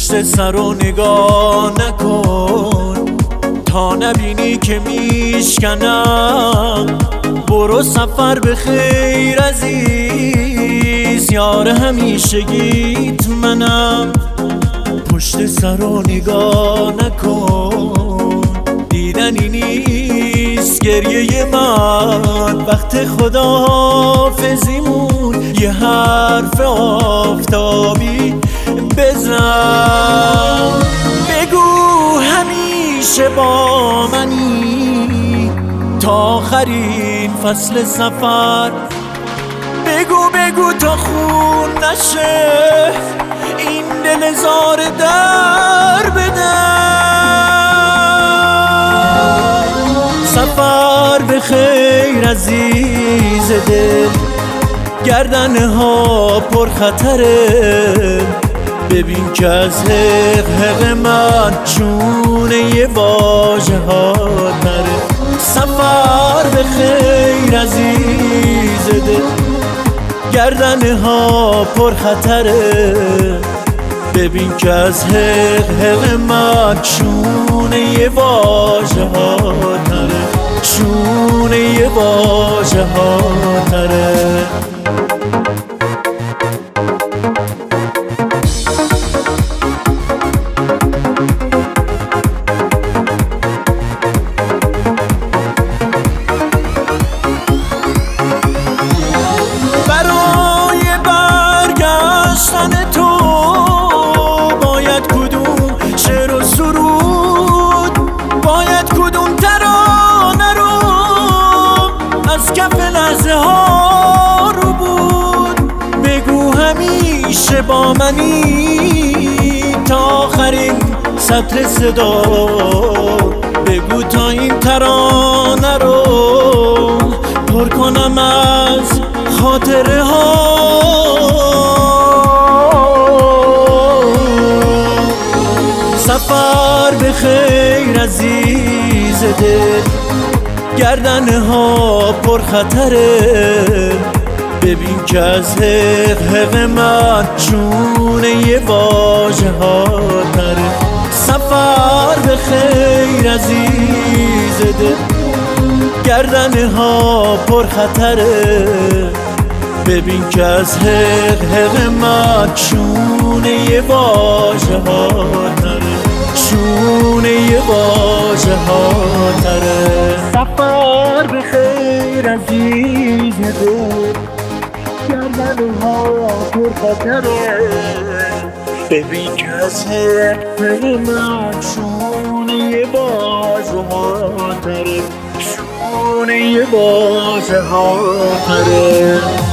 پشت سر رو نگاه نکن تا نبینی که میشکنم. برو سفر به خیر عزیز، یار همیشگیت منم. پشت سر رو نگاه نکن، دیدنی نیست گریه من. وقت خداحافظیمون یه حرف آفتابی بزن. بگو همیشه با منی تا آخرین فصل سفر. بگو تا خون نشه این دل زار در بدن. سفر به خیر عزیز دل، گردنه ها پر خطره. ببین که از حق من چونه واژه ها تره. سفر به خیر عزیز دل، گردنه ها پر خطره. ببین که از حق من چونه واژه ها تره، چونه واژه ها تره. تو باید کدوم شعر و سرود، باید کدوم ترانه رو از کف لحظه ها رو بود. بگو همیشه با منی تا آخرین سطر صدا. بگو تا این ترانه رو پر کنم از خاطره ها. سفر به خیر عزیز دل، گردنه ها پر خطره. ببین که از حق من چونه واژه ها تره. سفر به خیر عزیز دل، گردنه ها پر خطره. ببین که از حق من چونه واژه ها تره، چونه واژه ها تره. سفر به خیر عزیز دل، گردنه ها پر خطره. ببین که از حق من چونه واژه ها تره، چونه واژه ها تره.